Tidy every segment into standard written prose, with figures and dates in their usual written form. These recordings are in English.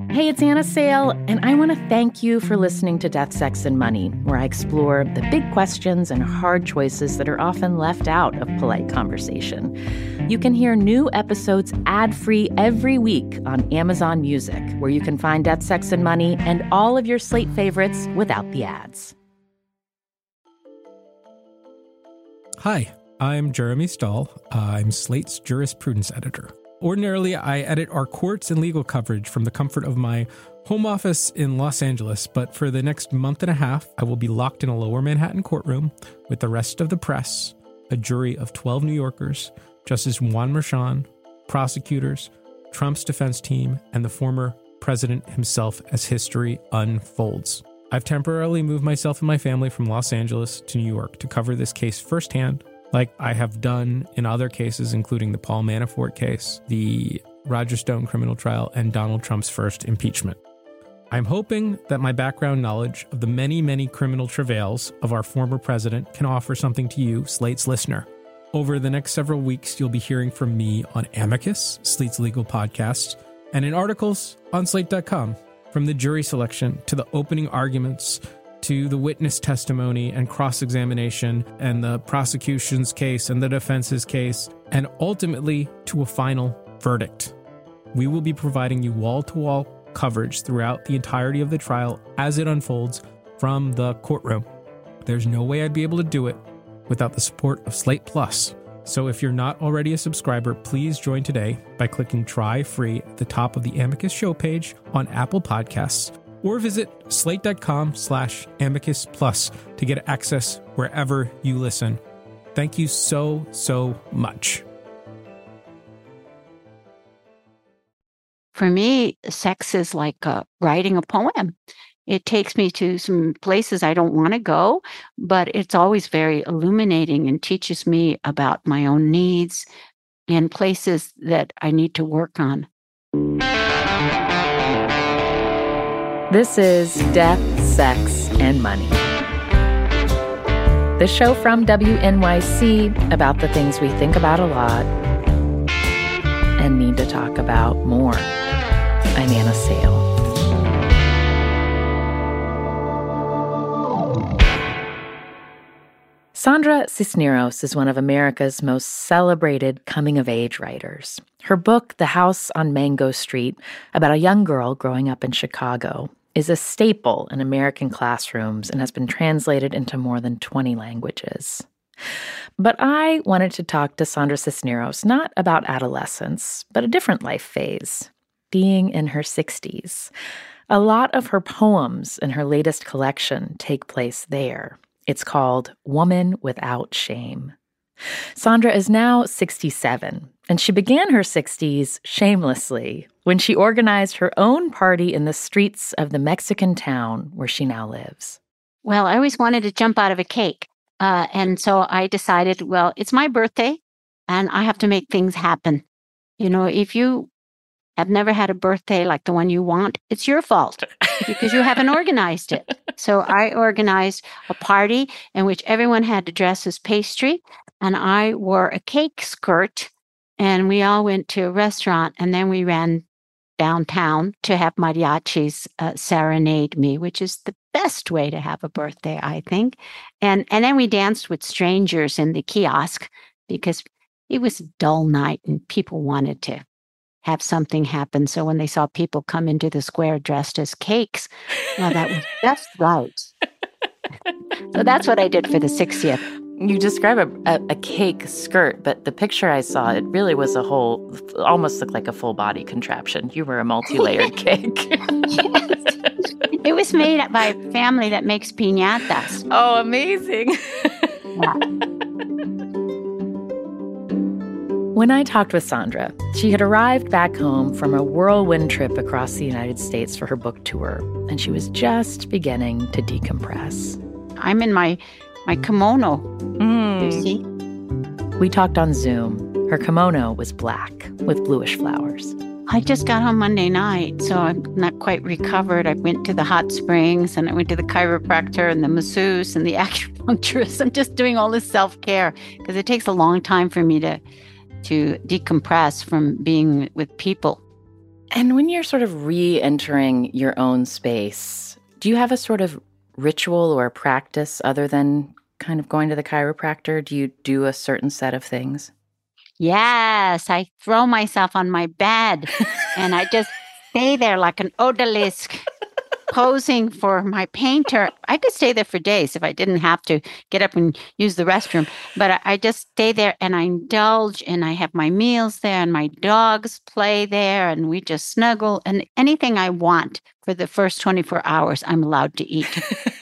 Hey, it's Anna Sale, and I want to thank you for listening to Death, Sex, and Money, where I explore the big questions and hard choices that are often left out of polite conversation. You can hear new episodes ad-free every week on Amazon Music, where you can find Death, Sex, and Money and all of your Slate favorites without the ads. Hi, I'm Jeremy Stahl. I'm Slate's jurisprudence editor. Ordinarily, I edit our courts and legal coverage from the comfort of my home office in Los Angeles, but for the next month and a half, I will be locked in a lower Manhattan courtroom with the rest of the press, a jury of 12 New Yorkers, Justice Juan Merchan, prosecutors, Trump's defense team, and the former president himself as history unfolds. I've temporarily moved myself and my family from Los Angeles to New York to cover this case firsthand, like I have done in other cases, including the Paul Manafort case, the Roger Stone criminal trial, and Donald Trump's first impeachment. I'm hoping that my background knowledge of the many, many criminal travails of our former president can offer something to you, Slate's listener. Over the next several weeks, you'll be hearing from me on Amicus, Slate's legal podcast, and in articles on Slate.com, from the jury selection to the opening arguments to the witness testimony and cross-examination and the prosecution's case and the defense's case, and ultimately to a final verdict. We will be providing you wall-to-wall coverage throughout the entirety of the trial as it unfolds from the courtroom. There's no way I'd be able to do it without the support of Slate Plus. So if you're not already a subscriber, please join today by clicking Try Free at the top of the Amicus show page on Apple Podcasts, or visit slate.com/amicus plus to get access wherever you listen. Thank you so, so much. For me, sex is like writing a poem. It takes me to some places I don't want to go, but it's always very illuminating and teaches me about my own needs and places that I need to work on. This is Death, Sex, and Money, the show from WNYC about the things we think about a lot and need to talk about more. I'm Anna Sale. Sandra Cisneros is one of America's most celebrated coming-of-age writers. Her book, The House on Mango Street, about a young girl growing up in Chicago, is a staple in American classrooms and has been translated into more than 20 languages. But I wanted to talk to Sandra Cisneros not about adolescence, but a different life phase, being in her 60s. A lot of her poems in her latest collection take place there. It's called Woman Without Shame. Sandra is now 67, and she began her 60s shamelessly when she organized her own party in the streets of the Mexican town where she now lives. Well, I always wanted to jump out of a cake. And so I decided, well, it's my birthday and I have to make things happen. You know, if you have never had a birthday like the one you want, it's your fault because you haven't organized it. So I organized a party in which everyone had to dress as pastry, and I wore a cake skirt, and we all went to a restaurant, and then we ran downtown to have mariachis serenade me, which is the best way to have a birthday, I think. And then we danced with strangers in the kiosk because it was a dull night and people wanted to have something happen. So when they saw people come into the square dressed as cakes, well, that was just right. So that's what I did for the 60th. You describe a cake skirt, but the picture I saw, it really was a whole, almost looked like a full body contraption. You were a multi-layered cake. Yes. It was made by a family that makes piñatas. Oh, amazing. Yeah. When I talked with Sandra, she had arrived back home from a whirlwind trip across the United States for her book tour, and she was just beginning to decompress. I'm in my kimono, you see? We talked on Zoom. Her kimono was black with bluish flowers. I just got home Monday night, so I'm not quite recovered. I went to the hot springs, and I went to the chiropractor and the masseuse and the acupuncturist. I'm just doing all this self-care because it takes a long time for me to decompress from being with people. And when you're sort of re-entering your own space, do you have a sort of ritual or practice other than kind of going to the chiropractor? Do you do a certain set of things? Yes, I throw myself on my bed and I just stay there like an odalisque posing for my painter. I could stay there for days if I didn't have to get up and use the restroom. But I just stay there and I indulge and I have my meals there and my dogs play there and we just snuggle and anything I want for the first 24 hours, I'm allowed to eat.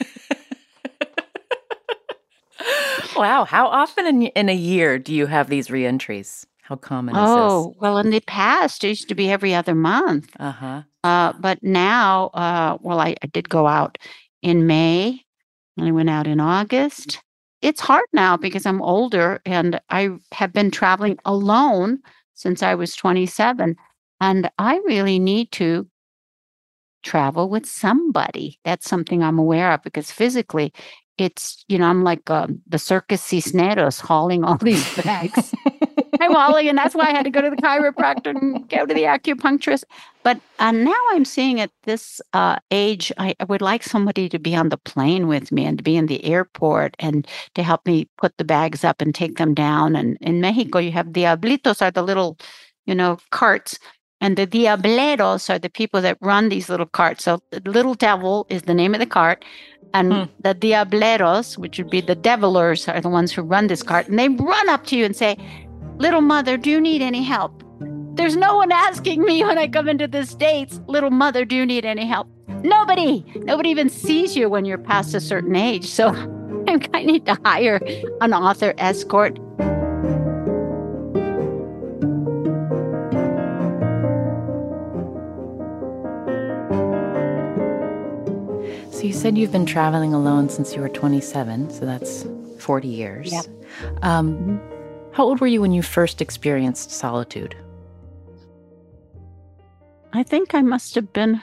Wow. How often in a year do you have these reentries? How common is this? Oh, well, in the past, it used to be every other month. Uh-huh. But now, I did go out in May and I went out in August. It's hard now because I'm older and I have been traveling alone since I was 27. And I really need to travel with somebody. That's something I'm aware of because physically, I'm like the Circus Cisneros hauling all these bags. I'm hauling, and that's why I had to go to the chiropractor and go to the acupuncturist. But now I'm seeing at this age, I would like somebody to be on the plane with me and to be in the airport and to help me put the bags up and take them down. And in Mexico, you have diablitos are the little, carts. And the diableros are the people that run these little carts. So the little devil is the name of the cart. And the diableros, which would be the devilers, are the ones who run this cart. And they run up to you and say, "Little mother, do you need any help?" There's no one asking me when I come into the States, "Little mother, do you need any help?" Nobody even sees you when you're past a certain age. So I need to hire an author escort. So you said you've been traveling alone since you were 27, so that's 40 years. Yeah. How old were you when you first experienced solitude? I think I must have been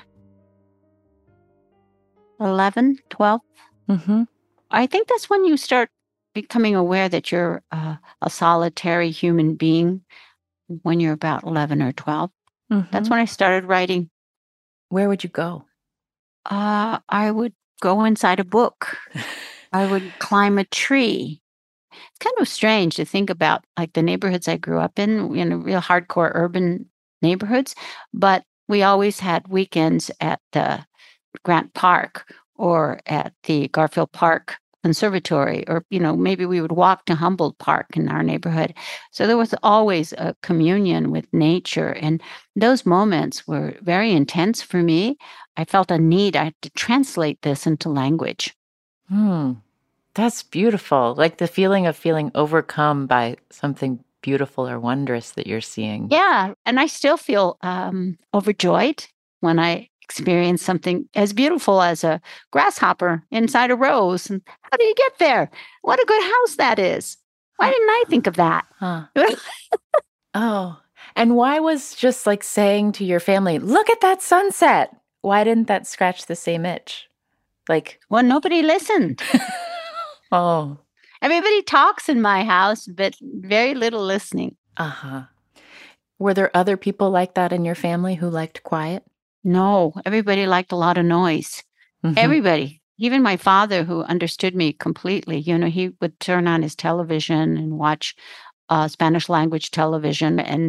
11, 12. Mm-hmm. I think that's when you start becoming aware that you're a solitary human being when you're about 11 or 12. Mm-hmm. That's when I started writing. Where would you go? I would go inside a book. I would climb a tree. It's kind of strange to think about, like the neighborhoods I grew up in real hardcore urban neighborhoods, but we always had weekends at the Grant Park or at the Garfield Park Conservatory, or maybe we would walk to Humboldt Park in our neighborhood. So there was always a communion with nature, and those moments were very intense for me. I felt a need. I had to translate this into language. That's beautiful. Like the feeling of feeling overcome by something beautiful or wondrous that you're seeing. Yeah, and I still feel overjoyed when I experience something as beautiful as a grasshopper inside a rose. And how do you get there? What a good house that is. Why didn't I think of that? Huh. Oh, and why was just like saying to your family, "Look at that sunset"? Why didn't that scratch the same itch? Well, nobody listened. Oh. Everybody talks in my house, but very little listening. Uh-huh. Were there other people like that in your family who liked quiet? No, everybody liked a lot of noise. Mm-hmm. Everybody. Even my father, who understood me completely, he would turn on his television and watch Spanish language television. And,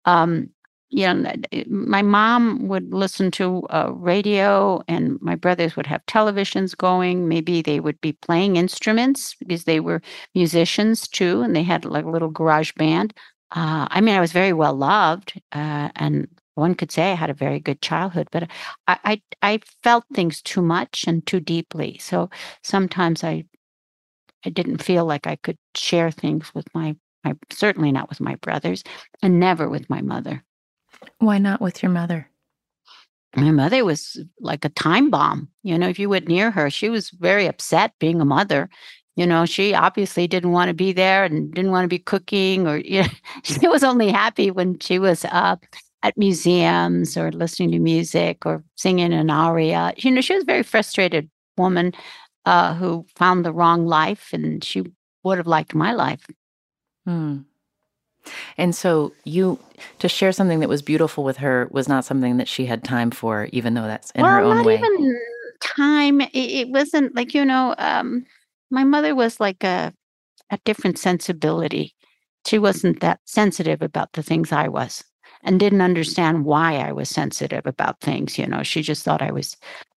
my mom would listen to radio and my brothers would have televisions going. Maybe they would be playing instruments because they were musicians too. And they had like a little garage band. I was very well loved and one could say I had a very good childhood, but I felt things too much and too deeply. So sometimes I didn't feel like I could share things with my certainly not with my brothers and never with my mother. Why not with your mother? My mother was like a time bomb. If you went near her, she was very upset being a mother. She obviously didn't want to be there and didn't want to be cooking or, she was only happy when she was at museums or listening to music or singing an aria. She was a very frustrated woman who found the wrong life, and she would have liked my life. And so to share something that was beautiful with her was not something that she had time for, even though that's in her own not way. even time. It wasn't like, my mother was like a different sensibility. She wasn't that sensitive about the things I was and didn't understand why I was sensitive about things. She just thought I was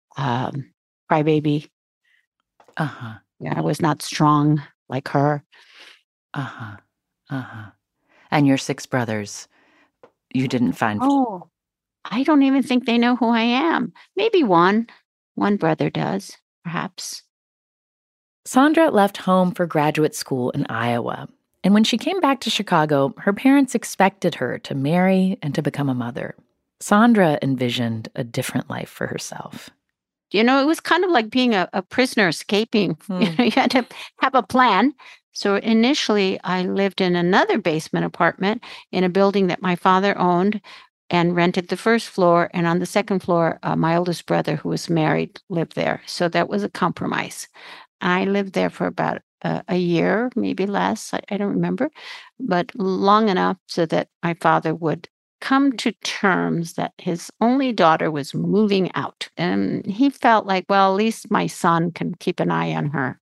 crybaby. Uh-huh. Yeah, I was not strong like her. Uh-huh. Uh-huh. And your 6 brothers, you didn't find... Oh, I don't even think they know who I am. Maybe one brother does, perhaps. Sandra left home for graduate school in Iowa. And when she came back to Chicago, her parents expected her to marry and to become a mother. Sandra envisioned a different life for herself. It was kind of like being a prisoner escaping. You had to have a plan. So initially, I lived in another basement apartment in a building that my father owned and rented the first floor. And on the second floor, my oldest brother, who was married, lived there. So that was a compromise. I lived there for about a year, maybe less. I don't remember, but long enough so that my father would come to terms that his only daughter was moving out. And he felt like, well, at least my son can keep an eye on her.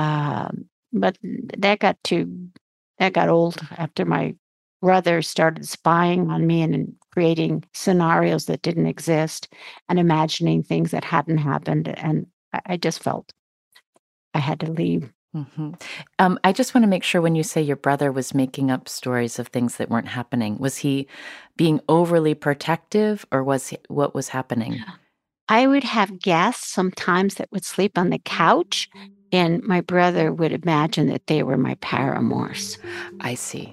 But that got old after my brother started spying on me and creating scenarios that didn't exist and imagining things that hadn't happened. And I just felt I had to leave. Mm-hmm. I just want to make sure when you say your brother was making up stories of things that weren't happening, was he being overly protective or what was happening? I would have guests sometimes that would sleep on the couch, and my brother would imagine that they were my paramours. I see.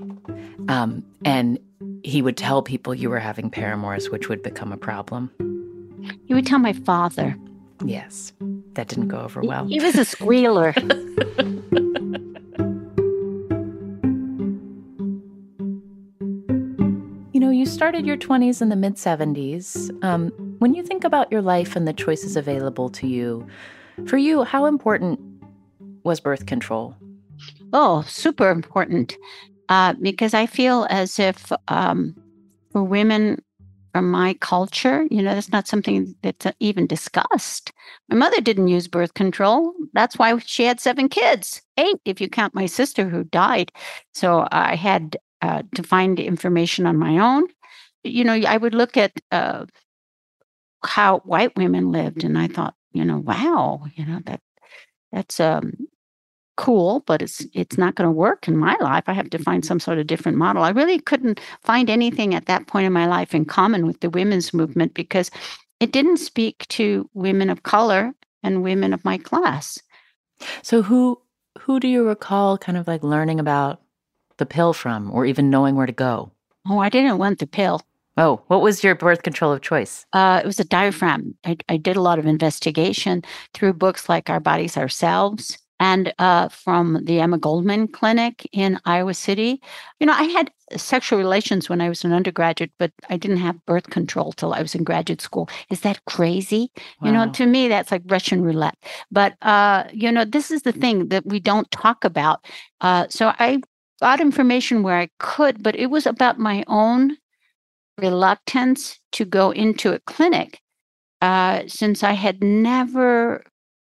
And he would tell people you were having paramours, which would become a problem. He would tell my father. Yes, that didn't go over well. He was a squealer. You started your 20s in the mid-70s. When you think about your life and the choices available to you, for you, how important was birth control? Oh, super important. Because I feel as if for women from my culture, that's not something that's even discussed. My mother didn't use birth control. That's why she had 7 kids, 8 if you count my sister who died. So I had to find information on my own. I would look at how white women lived, and I thought, wow, that's cool, but it's not going to work in my life. I have to find some sort of different model. I really couldn't find anything at that point in my life in common with the women's movement because it didn't speak to women of color and women of my class. So who do you recall kind of like learning about the pill from or even knowing where to go? Oh, I didn't want the pill. Oh, what was your birth control of choice? It was a diaphragm. I did a lot of investigation through books like Our Bodies, Ourselves, and from the Emma Goldman Clinic in Iowa City. I had sexual relations when I was an undergraduate, but I didn't have birth control till I was in graduate school. Is that crazy? Wow. To me, that's like Russian roulette. But, this is the thing that we don't talk about. So I got information where I could, but it was about my own reluctance to go into a clinic since I'd never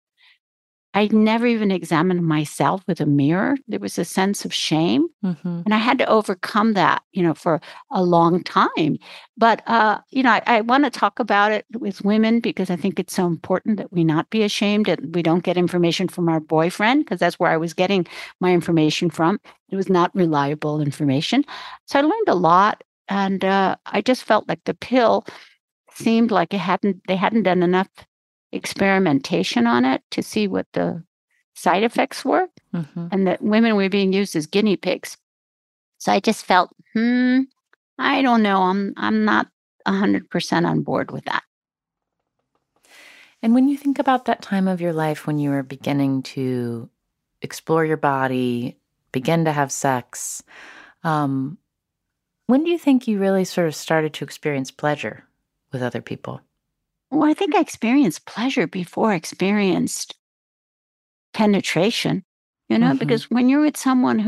even examined myself with a mirror. There was a sense of shame. Mm-hmm. And I had to overcome that, for a long time. But, I want to talk about it with women because I think it's so important that we not be ashamed and we don't get information from our boyfriend because that's where I was getting my information from. It was not reliable information. So I learned a lot. And I just felt like the pill seemed like they hadn't done enough experimentation on it to see what the side effects were, and that women were being used as guinea pigs. So I just felt, I don't know, I'm not 100% on board with that. And when you think about that time of your life when you were beginning to explore your body, begin to have sex, when do you think you really sort of started to experience pleasure with other people? Well, I think I experienced pleasure before I experienced penetration, because when you're with someone who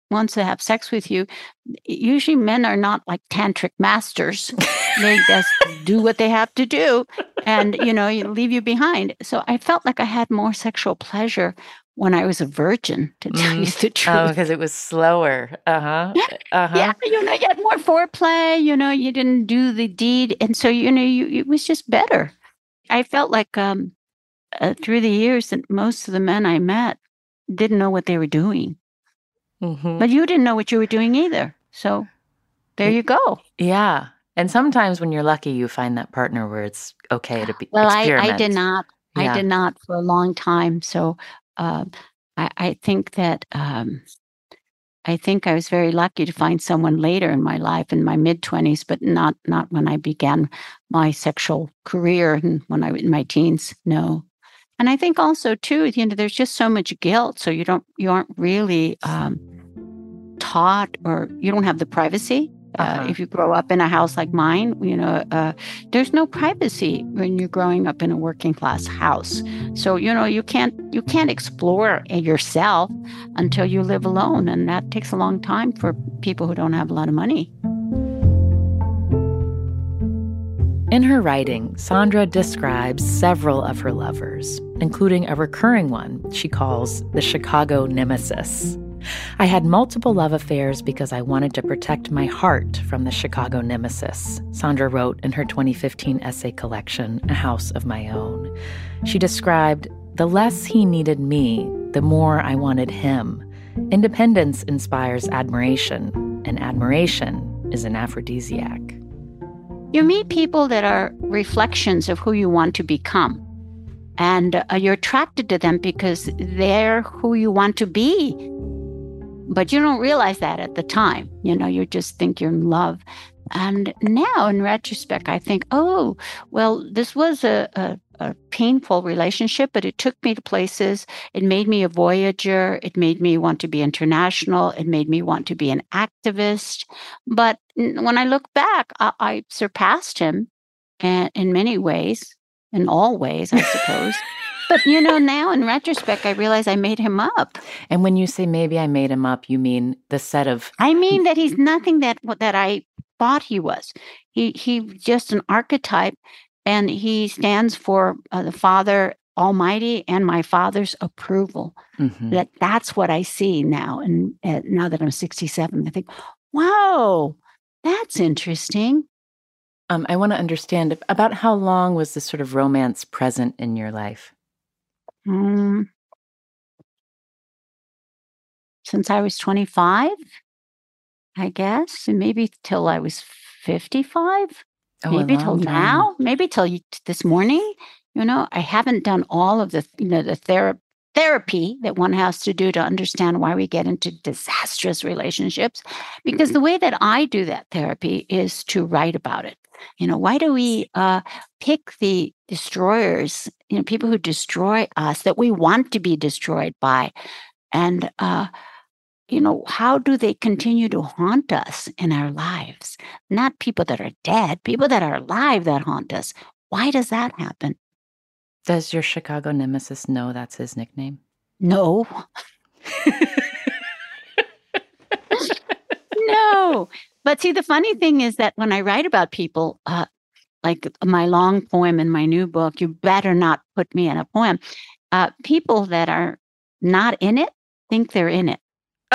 wants to have sex with you, usually men are not like tantric masters. They just do what they have to do and, you leave you behind. So I felt like I had more sexual pleasure when I was a virgin, to tell you the truth. Oh, because it was slower. Yeah, you had more foreplay, you didn't do the deed. And so, it was just better. I felt like through the years that most of the men I met didn't know what they were doing. Mm-hmm. But you didn't know what you were doing either. So there you go. Yeah. And sometimes when you're lucky, you find that partner where it's okay to experiment. I did not. Yeah. I did not for a long time. So I think that I think I was very lucky to find someone later in my life, in my mid-20s, but not when I began my sexual career and when I was in my teens. No. And I think also too, there's just so much guilt. So you aren't really taught, or you don't have the privacy. If you grow up in a house like mine, there's no privacy when you're growing up in a working class house. So, you can't explore yourself until you live alone. And that takes a long time for people who don't have a lot of money. In her writing, Sandra describes several of her lovers, including a recurring one she calls the Chicago nemesis. I had multiple love affairs because I wanted to protect my heart from the Chicago nemesis, Sandra wrote in her 2015 essay collection, A House of My Own. She described, the less he needed me, the more I wanted him. Independence inspires admiration, and admiration is an aphrodisiac. You meet people that are reflections of who you want to become. And you're attracted to them because they're who you want to be. But you don't realize that at the time. You just think you're in love. And now, in retrospect, I think, oh, well, this was a painful relationship, but it took me to places. It made me a voyager. It made me want to be international. It made me want to be an activist. But when I look back, I surpassed him in many ways, in all ways, I suppose. But, now in retrospect, I realize I made him up. And when you say maybe I made him up, you mean the set of... I mean that he's nothing that I thought he was. He's just an archetype, and he stands for the Father Almighty and my Father's approval. Mm-hmm. That's what I see now. And now that I'm 67, I think, wow, that's interesting. I want to understand about how long was this sort of romance present in your life? Since I was 25, I guess, and maybe till I was 55, maybe till now, maybe till this morning. I haven't done all of the, the therapy that one has to do to understand why we get into disastrous relationships, because the way that I do that therapy is to write about it. Why do we pick the destroyers, people who destroy us, that we want to be destroyed by? And, how do they continue to haunt us in our lives? Not people that are dead, people that are alive that haunt us. Why does that happen? Does your Chicago nemesis know that's his nickname? No. No. But see, the funny thing is that when I write about people, like my long poem in my new book, You Better Not Put Me in a Poem, people that are not in it think they're in it.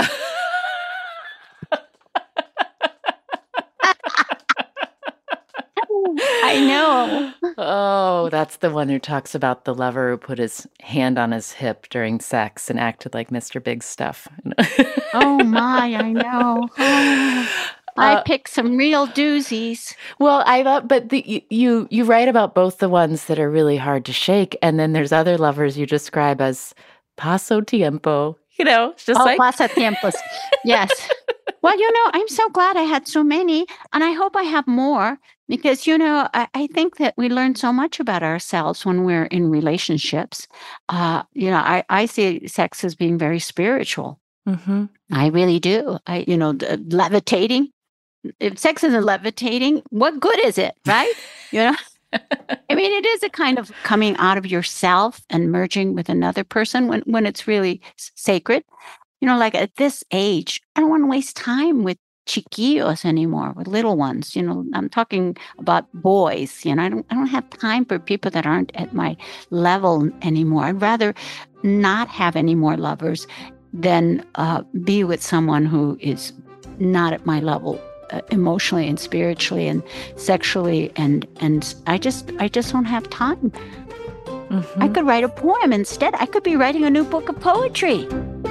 I know. Oh, that's the one who talks about the lover who put his hand on his hip during sex and acted like Mr. Big Stuff. Oh my, I know. I picked some real doozies. Well, I thought, but you write about both the ones that are really hard to shake, and then there's other lovers you describe as paso tiempo. It's just like paso tiempos. Yes. Well, I'm so glad I had so many, and I hope I have more, because, I think that we learn so much about ourselves when we're in relationships. I see sex as being very spiritual. Mm-hmm. I really do. Levitating. If sex isn't levitating, what good is it, right? I mean, it is a kind of coming out of yourself and merging with another person when it's really sacred. Like at this age, I don't want to waste time with chiquillos anymore, with little ones. I'm talking about boys. I don't have time for people that aren't at my level anymore. I'd rather not have any more lovers than be with someone who is not at my level emotionally and spiritually and sexually, and I just don't have time. I could write a poem instead. I could be writing a new book of poetry.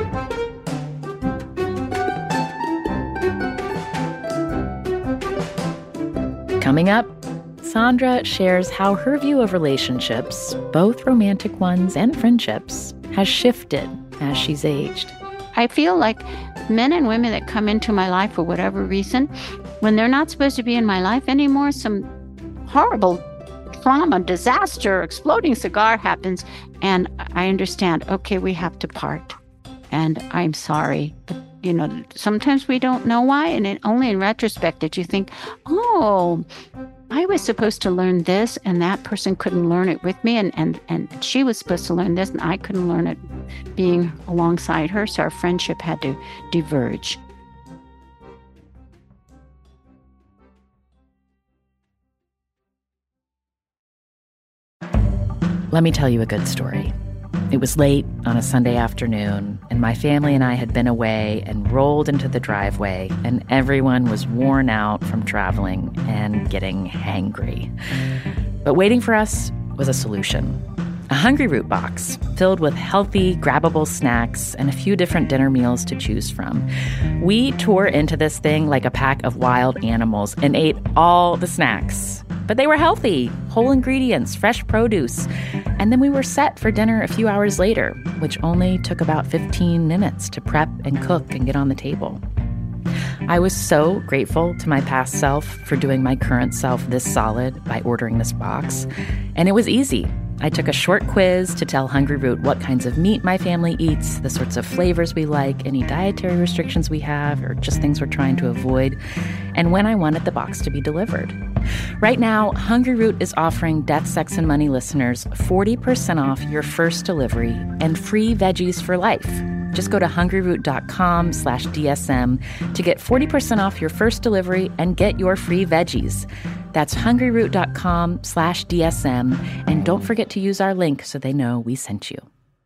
Coming up, Sandra shares how her view of relationships, both romantic ones and friendships, has shifted as she's aged. I feel like men and women that come into my life for whatever reason, when they're not supposed to be in my life anymore, some horrible trauma, disaster, exploding cigar happens, and I understand, okay, we have to part, and I'm sorry. But, sometimes we don't know why, and only in retrospect did you think, oh, I was supposed to learn this, and that person couldn't learn it with me, and she was supposed to learn this, and I couldn't learn it being alongside her, so our friendship had to diverge. Let me tell you a good story. It was late on a Sunday afternoon, and my family and I had been away and rolled into the driveway, and everyone was worn out from traveling and getting hangry. But waiting for us was a solution. A Hungryroot box filled with healthy, grabbable snacks and a few different dinner meals to choose from. We tore into this thing like a pack of wild animals and ate all the snacks. But they were healthy, whole ingredients, fresh produce. And then we were set for dinner a few hours later, which only took about 15 minutes to prep and cook and get on the table. I was so grateful to my past self for doing my current self this solid by ordering this box. And it was easy. I took a short quiz to tell Hungryroot what kinds of meat my family eats, the sorts of flavors we like, any dietary restrictions we have, or just things we're trying to avoid, and when I wanted the box to be delivered. Right now, Hungryroot is offering Death, Sex, and Money listeners 40% off your first delivery and free veggies for life. Just go to hungryroot.com/DSM to get 40% off your first delivery and get your free veggies. That's hungryroot.com/DSM. And don't forget to use our link so they know we sent you.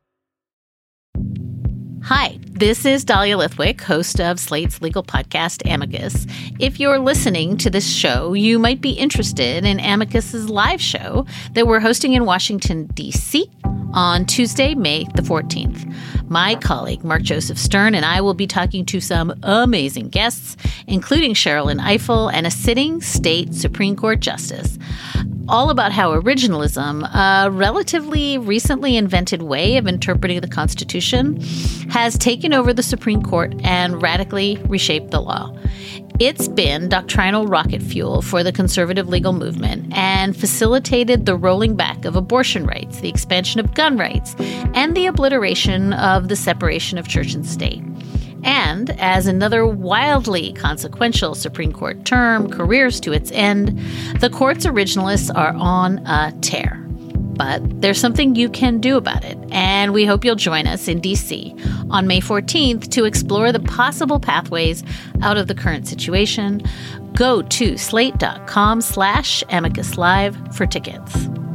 Hi, this is Dahlia Lithwick, host of Slate's legal podcast, Amicus. If you're listening to this show, you might be interested in Amicus's live show that we're hosting in Washington, D.C. on Tuesday, May the 14th. My colleague, Mark Joseph Stern, and I will be talking to some amazing guests, including Sherrilyn Ifill and a sitting state Supreme Court justice, all about how originalism, a relatively recently invented way of interpreting the Constitution, has taken over the Supreme Court and radically reshaped the law. It's been doctrinal rocket fuel for the conservative legal movement and facilitated the rolling back of abortion rights, the expansion of gun rights, and the obliteration of the separation of church and state. And as another wildly consequential Supreme Court term careers to its end, the court's originalists are on a tear. But there's something you can do about it, and we hope you'll join us in D.C. on May 14th to explore the possible pathways out of the current situation. Go to slate.com/Amicus Live for tickets.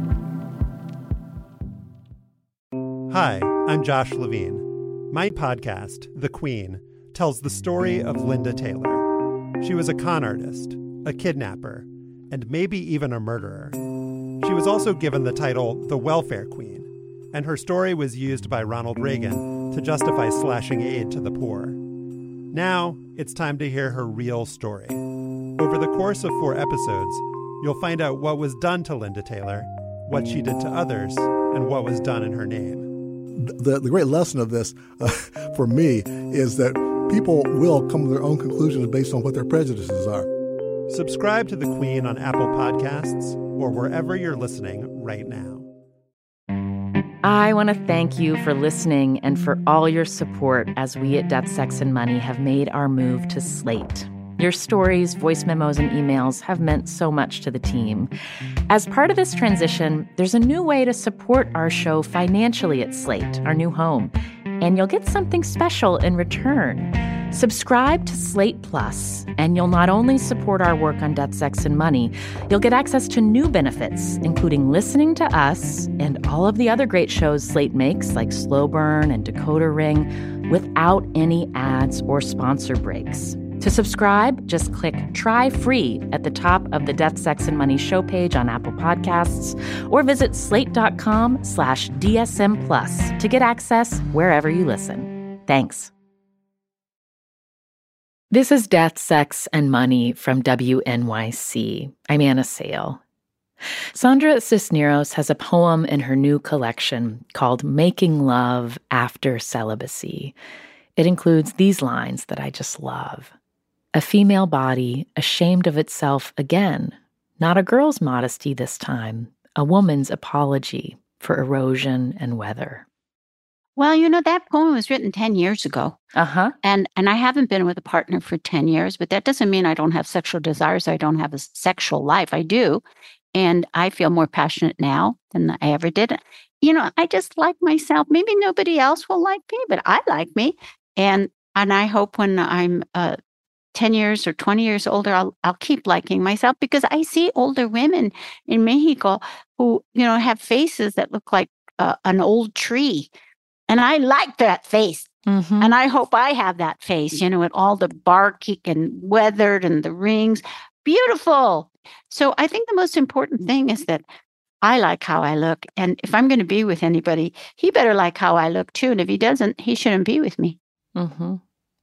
Hi, I'm Josh Levine. My podcast, The Queen, tells the story of Linda Taylor. She was a con artist, a kidnapper, and maybe even a murderer. She was also given the title the Welfare Queen, and her story was used by Ronald Reagan to justify slashing aid to the poor. Now, it's time to hear her real story. Over the course of 4 episodes, you'll find out what was done to Linda Taylor, what she did to others, and what was done in her name. The great lesson of this, for me, is that people will come to their own conclusions based on what their prejudices are. Subscribe to The Queen on Apple Podcasts or wherever you're listening right now. I want to thank you for listening and for all your support as we at Death, Sex, and Money have made our move to Slate. Your stories, voice memos, and emails have meant so much to the team. As part of this transition, there's a new way to support our show financially at Slate, our new home. and you'll get something special in return. Subscribe to Slate Plus, and you'll not only support our work on Death, Sex, and Money, you'll get access to new benefits, including listening to us and all of the other great shows Slate makes, like Slow Burn and Decoder Ring, without any ads or sponsor breaks. To subscribe, just click Try Free at the top of the Death, Sex, and Money show page on Apple Podcasts, or visit slate.com/DSM Plus to get access wherever you listen. Thanks. This is Death, Sex, and Money from WNYC. I'm Anna Sale. Sandra Cisneros has a poem in her new collection called Making Love After Celibacy. It includes these lines that I just love. A female body ashamed of itself again, not a girl's modesty this time, a woman's apology for erosion and weather. Well, that poem was written 10 years ago. Uh-huh. And I haven't been with a partner for 10 years, but that doesn't mean I don't have sexual desires. I don't have a sexual life. I do. And I feel more passionate now than I ever did. I just like myself. Maybe nobody else will like me, but I like me. And I hope when I'm 10 years or 20 years older, I'll keep liking myself, because I see older women in Mexico who, have faces that look like an old tree. And I like that face. Mm-hmm. And I hope I have that face, with all the bark and weathered and the rings. Beautiful. So I think the most important thing is that I like how I look. And if I'm going to be with anybody, he better like how I look too. And if he doesn't, he shouldn't be with me. Mm-hmm.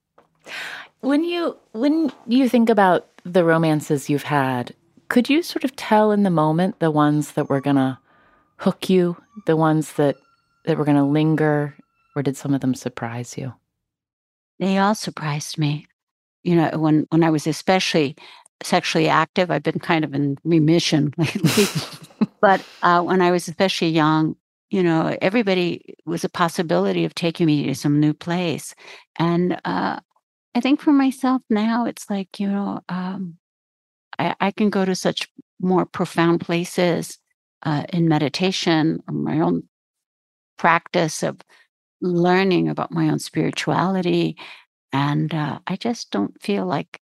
When you think about the romances you've had, could you sort of tell in the moment the ones that were going to hook you, the ones that were going to linger, or did some of them surprise you? They all surprised me. When I was especially sexually active, I've been kind of in remission lately. But when I was especially young, everybody was a possibility of taking me to some new place. And I think for myself now, it's like, I can go to such more profound places in meditation, or my own practice of learning about my own spirituality. And I just don't feel like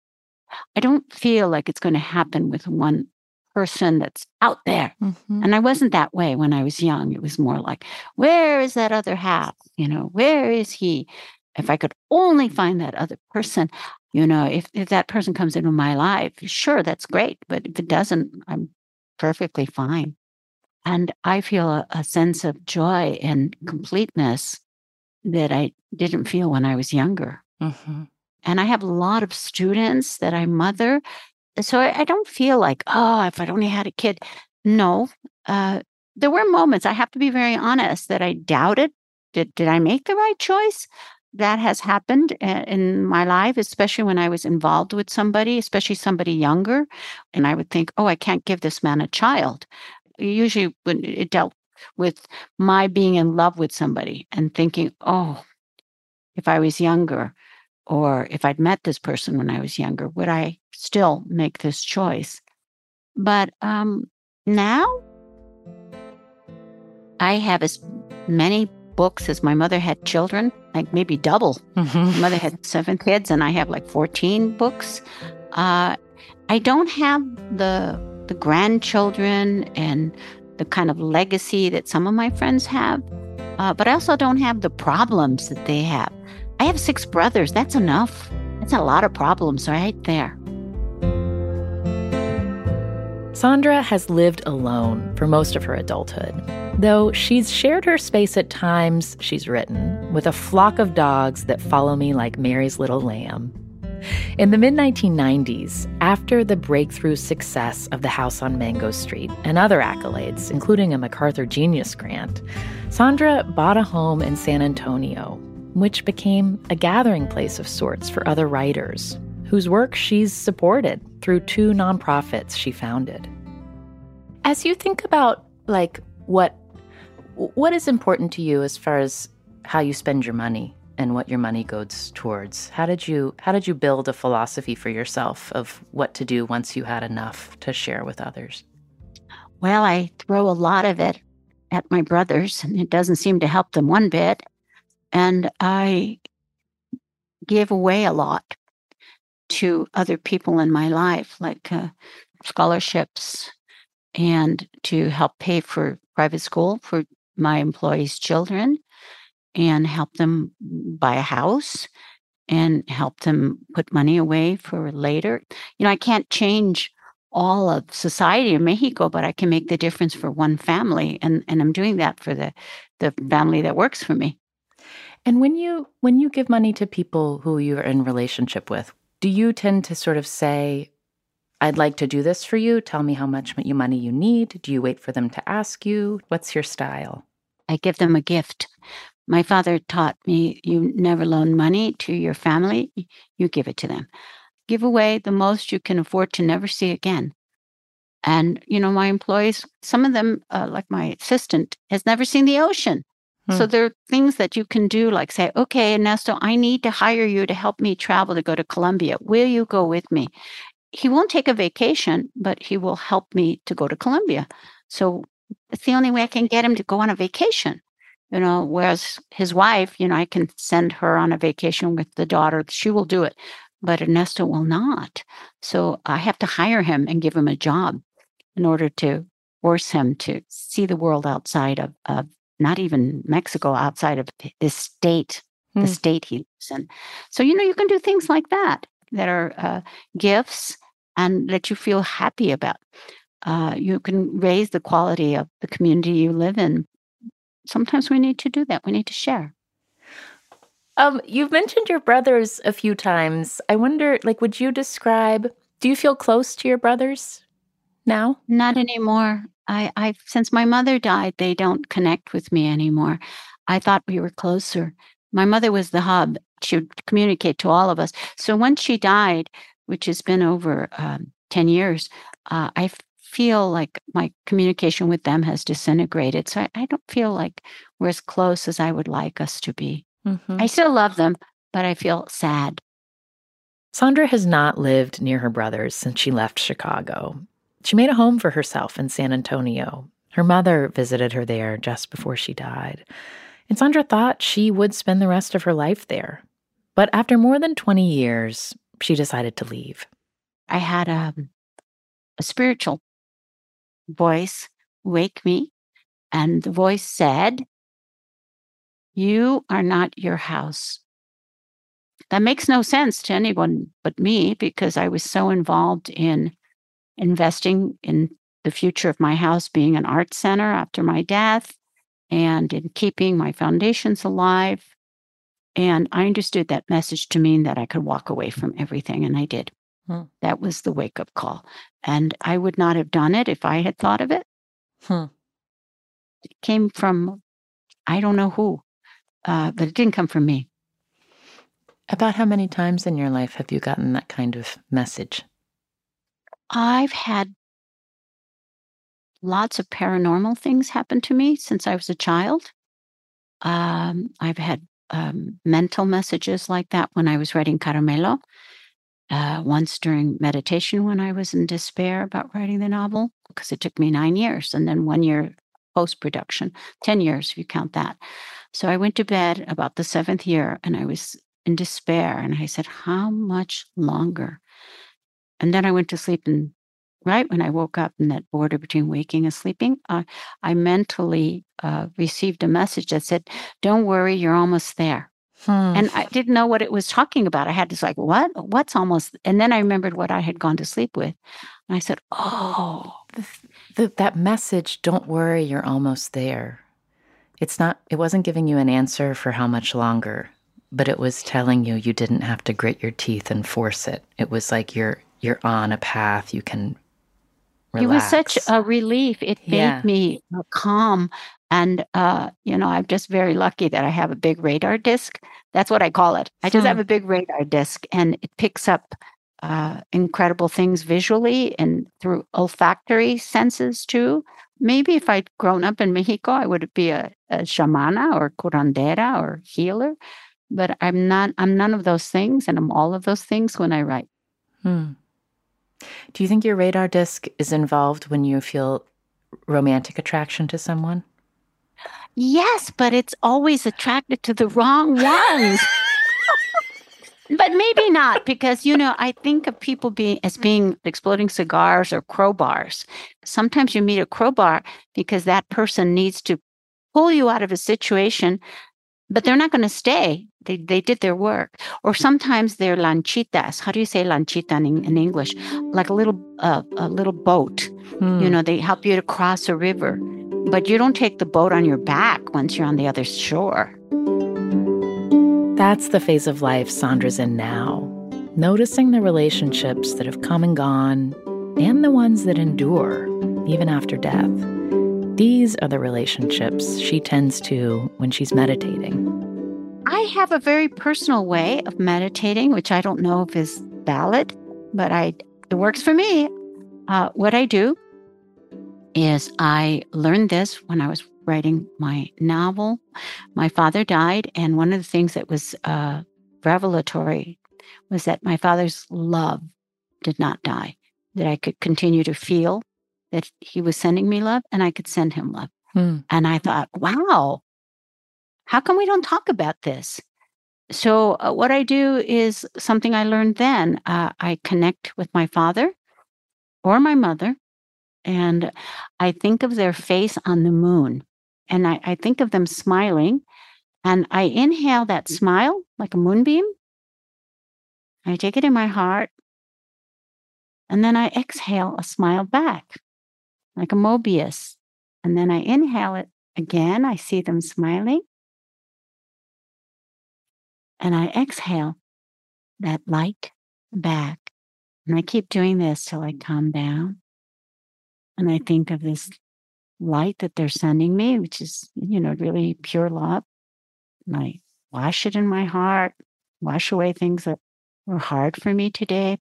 it's going to happen with one person that's out there. Mm-hmm. And I wasn't that way when I was young. It was more like, where is that other half? Where is he? If I could only find that other person, if that person comes into my life, sure, that's great. But if it doesn't, I'm perfectly fine. And I feel a sense of joy and completeness that I didn't feel when I was younger. Mm-hmm. And I have a lot of students that I mother. So I don't feel like, if I'd only had a kid. No. There were moments, I have to be very honest, that I doubted. Did I make the right choice? That has happened in my life, especially when I was involved with somebody, especially somebody younger. And I would think, I can't give this man a child. Usually when it dealt with my being in love with somebody and thinking, if I was younger, or if I'd met this person when I was younger, would I still make this choice? But now I have as many books as my mother had children, like maybe double. Mm-hmm. My mother had 7 kids and I have like 14 books. I don't have the grandchildren and the kind of legacy that some of my friends have. But I also don't have the problems that they have. I have 6 brothers. That's enough. That's a lot of problems right there. Sandra has lived alone for most of her adulthood, though she's shared her space at times, she's written, with a flock of dogs that follow me like Mary's little lamb. In the mid-1990s, after the breakthrough success of The House on Mango Street and other accolades, including a MacArthur Genius Grant, Sandra bought a home in San Antonio, which became a gathering place of sorts for other writers, whose work she's supported through 2 nonprofits she founded. As you think about, what is important to you as far as how you spend your money and what your money goes towards, how did you build a philosophy for yourself of what to do once you had enough to share with others? Well, I throw a lot of it at my brothers, and it doesn't seem to help them one bit. And I give away a lot to other people in my life, like scholarships, and to help pay for private school for my employees' children, and help them buy a house, and help them put money away for later. I can't change all of society in Mexico, but I can make the difference for one family, and I'm doing that for the family that works for me. And when you give money to people who you're in relationship with, do you tend to sort of say, I'd like to do this for you, tell me how much money you need? Do you wait for them to ask you? What's your style? I give them a gift. My father taught me, you never loan money to your family, you give it to them. Give away the most you can afford to never see again. And, my employees, some of them, like my assistant, has never seen the ocean. So there are things that you can do, like say, okay, Ernesto, I need to hire you to help me travel to go to Colombia. Will you go with me? He won't take a vacation, but he will help me to go to Colombia. So it's the only way I can get him to go on a vacation. Whereas his wife, I can send her on a vacation with the daughter. She will do it, but Ernesto will not. So I have to hire him and give him a job in order to force him to see the world outside of not even Mexico, outside of this state, the state he lives in. So, you can do things like that are gifts and that you feel happy about. You can raise the quality of the community you live in. Sometimes we need to do that. We need to share. You've mentioned your brothers a few times. I wonder, would you describe, do you feel close to your brothers now? Not anymore. I since my mother died, they don't connect with me anymore. I thought we were closer. My mother was the hub. She would communicate to all of us. So when she died, which has been over 10 years, I feel like my communication with them has disintegrated. So I don't feel like we're as close as I would like us to be. Mm-hmm. I still love them, but I feel sad. Sandra has not lived near her brothers since she left Chicago. She made a home for herself in San Antonio. Her mother visited her there just before she died. And Sandra thought she would spend the rest of her life there. But after more than 20 years, she decided to leave. I had a spiritual voice wake me, and the voice said, "You are not your house." That makes no sense to anyone but me, because I was so involved in investing in the future of my house being an art center after my death, and in keeping my foundations alive. And I understood that message to mean that I could walk away from everything, and I did. That was the wake-up call. And I would not have done it if I had thought of it. It came from, I don't know who, but it didn't come from me. About how many times in your life have you gotten that kind of message? I've had lots of paranormal things happen to me since I was a child. I've had mental messages like that when I was writing Caramelo. Once during meditation when I was in despair about writing the novel, because it took me 9 years, and then 1 year post-production, 10 years if you count that. So I went to bed about the 7th year, and I was in despair, and I said, how much longer? And then I went to sleep, and right when I woke up in that border between waking and sleeping, I mentally received a message that said, don't worry, you're almost there. And I didn't know what it was talking about. I had to like, what? What's almost? And then I remembered what I had gone to sleep with. And I said, oh. That message, don't worry, you're almost there. It wasn't giving you an answer for how much longer, but it was telling you didn't have to grit your teeth and force it. It was like you're on a path, you can relax. It was such a relief. It made me calm. And, I'm just very lucky that I have a big radar disc. That's what I call it. I just have a big radar disc, and it picks up incredible things visually and through olfactory senses too. Maybe if I'd grown up in Mexico, I would be a shamana or curandera or healer. But I'm none of those things, and I'm all of those things when I write. Do you think your radar disc is involved when you feel romantic attraction to someone? Yes, but it's always attracted to the wrong ones. But maybe not, because, I think of people being exploding cigars or crowbars. Sometimes you meet a crowbar because that person needs to pull you out of a situation, but they're not going to stay. They did their work. Or sometimes they're lanchitas. How do you say lanchita in English? Like a little boat. They help you to cross a river, but you don't take the boat on your back once you're on the other shore. That's the phase of life Sandra's in now, noticing the relationships that have come and gone and the ones that endure, even after death. These are the relationships she tends to when she's meditating. I have a very personal way of meditating, which I don't know if is valid, but it works for me. What I do is I learned this when I was writing my novel. My father died, and one of the things that was revelatory was that my father's love did not die, that I could continue to feel that he was sending me love and I could send him love. And I thought, wow, how come we don't talk about this? So what I do is something I learned then. I connect with my father or my mother, and I think of their face on the moon. And I think of them smiling, and I inhale that smile like a moonbeam. I take it in my heart, and then I exhale a smile back like a Mobius. And then I inhale it again. I see them smiling. And I exhale that light back. And I keep doing this till I calm down. And I think of this light that they're sending me, which is, really pure love. And I wash it in my heart, wash away things that were hard for me today.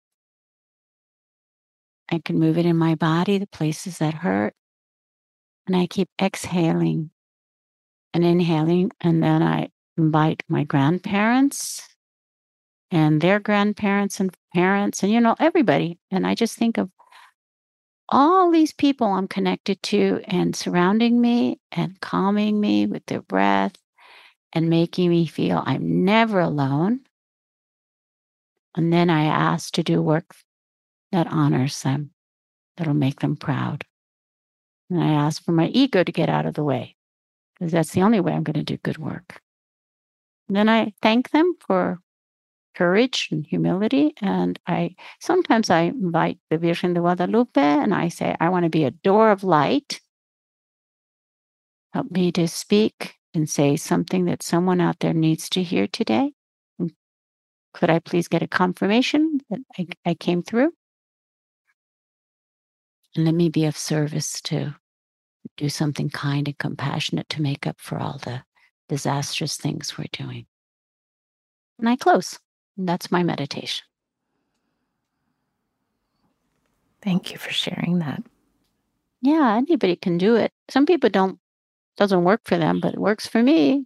I can move it in my body, the places that hurt. And I keep exhaling and inhaling. And then I invite my grandparents and their grandparents and parents and, everybody. And I just think of all these people I'm connected to and surrounding me and calming me with their breath and making me feel I'm never alone. And then I ask to do work that honors them, that'll make them proud. And I ask for my ego to get out of the way, because that's the only way I'm going to do good work. And then I thank them for courage and humility. And sometimes I invite the Virgen de Guadalupe and I say, I want to be a door of light. Help me to speak and say something that someone out there needs to hear today. And could I please get a confirmation that I came through? And let me be of service to do something kind and compassionate to make up for all the disastrous things we're doing. And I close. And that's my meditation. Thank you for sharing that. Yeah, anybody can do it. Some people doesn't work for them, but it works for me.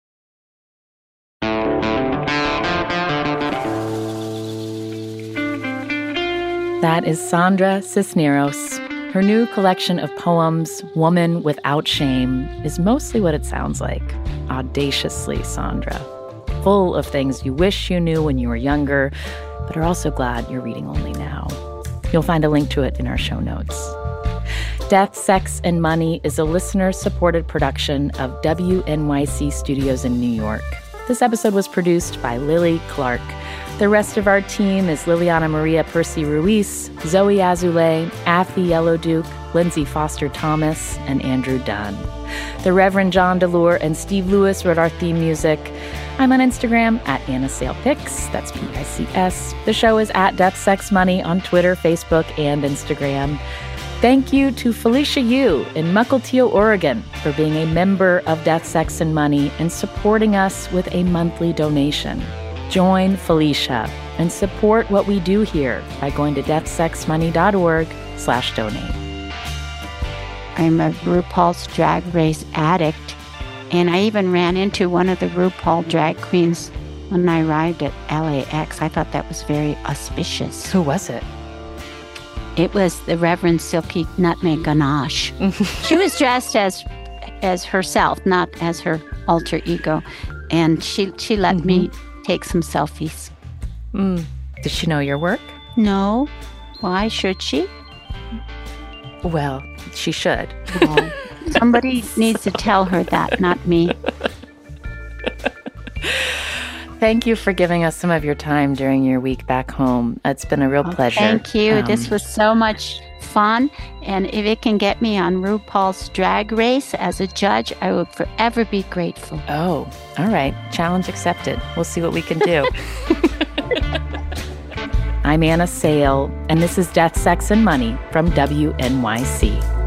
That is Sandra Cisneros. Her new collection of poems, Woman Without Shame, is mostly what it sounds like. Audaciously Sandra. Full of things you wish you knew when you were younger, but are also glad you're reading only now. You'll find a link to it in our show notes. Death, Sex, and Money is a listener-supported production of WNYC Studios in New York. This episode was produced by Lily Clark. The rest of our team is Liliana Maria Percy Ruiz, Zoe Azulay, Afi Yellowduke, Lindsay Foster Thomas, and Andrew Dunn. The Reverend John DeLure and Steve Lewis wrote our theme music. I'm on Instagram at AnnaSalePics, that's Pics. The show is at Death, Sex, Money on Twitter, Facebook, and Instagram. Thank you to Felicia Yu in Mukilteo, Oregon, for being a member of Death, Sex, and Money and supporting us with a monthly donation. Join Felicia and support what we do here by going to deathsexmoney.org/donate. I'm a RuPaul's Drag Race addict, and I even ran into one of the RuPaul drag queens when I arrived at LAX. I thought that was very auspicious. Who was it? It was the Reverend Silky Nutmeg Ganache. She was dressed as as herself, not as her alter ego. And she let me take some selfies. Does she know your work? No. Why should she? Well, she should. Well, somebody needs to tell her that, not me. Thank you for giving us some of your time during your week back home. It's been a real pleasure. Thank you. This was so much fun. And if it can get me on RuPaul's Drag Race as a judge, I will forever be grateful. Oh, all right. Challenge accepted. We'll see what we can do. I'm Anna Sale, and this is Death, Sex, and Money from WNYC.